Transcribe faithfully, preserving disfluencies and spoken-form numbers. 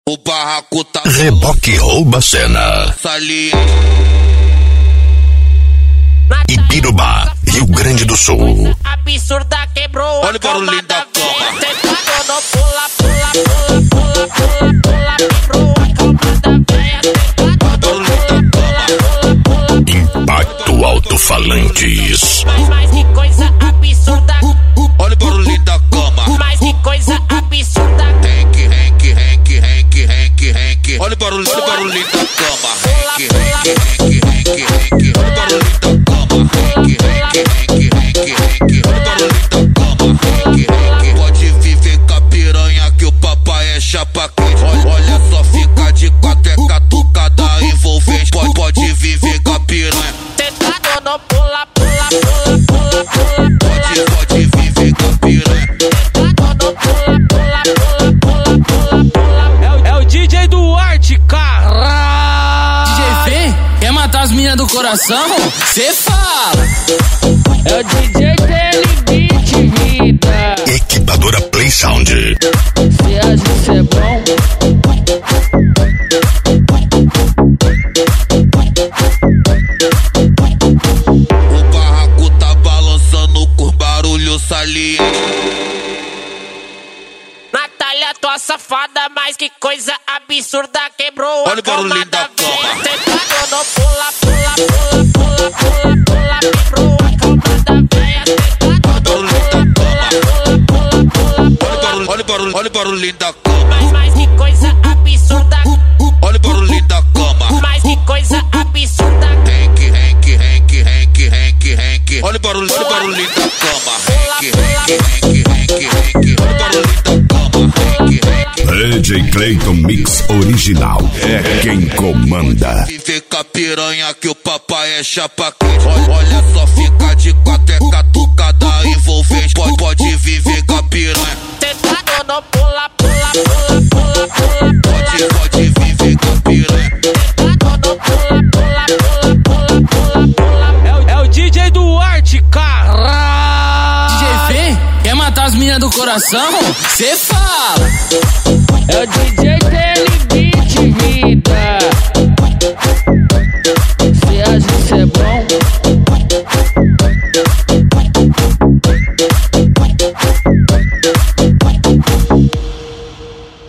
O barraco tá... Reboque rouba cena. Salinha. Ibirubá, Rio Grande do Sul. Absurda quebrou. Olha o barulhinho da cama. Tentando pula, pula, pula, pula, pula, quebrou a cama da véia. Tentando pula, pula, pula. Impacto Alto-Falantes. Mas, mas que coisa absurda. Olha o barulhinho da cama. Mas que coisa absurda. Henk, Henk, Henk, Henk, Henk, Henk. Olha o barulho, olha o barulhinho da cama. Henk, Henk, Henk, Henk, Henk. Olha o barulhinho da cama. Henk, Henk, Henk, Henk, Henk. Olha o barulhinho da cama. Henk, Henk. Pode viver com a piranha que o papai é chapa quente. Olha só, fica de quatro, é catucada envolvente. Pode, pode viver com a piranha. Tentando no pula, pula, pula, pula, pula. Pode, pode viver com a piranha. Tentando no pula, pula, pula, pula, pula, pula. É o, é o D J Duarte, caralho. D J vem, quer matar as meninas do coração? Cê fala. É o D J Telebit, vida. Equipadora Play Sound. Cê acha que cê é bom? O barraco tá balançando com barulho saliente. Natália, tua safada, mas que coisa absurda. Quebrou Olha a o barulhinho cama da da cama. véia. Tentando no pula, pula, pula, pula, pula, pula. Quebrou a cama da véia. Tentando no pula, pula, pula, pula, pula. Olha o barulho, olha o barulhinho da cama. Mas, mas que coisa absurda. Olha o barulhinho da cama. Mas que coisa absurda. Henk, Henk, Henk, Henk, Henk, Henk. Olha o barulho, olha o barulhinho da cama. Henk, Henk, Henk, Henk, Henk. Olha o barulhinho da cama. Henk, Henk. D J Clayton Mix Original. É quem comanda. Viver com a piranha que o papai é chapa quente. Olha só, fica de quatro, é catucada envolvente. Pode, pode viver com a piranha. Tentando no pula, pula, pula, pula, pula. Pode, pode viver com a piranha. Tentando no pula, pula, pula, pula, pula, pula. É o, é o D J Duarte, caralho. D J vem, quer matar as meninas do coração? Cê fala. É o D J Telebit, vida.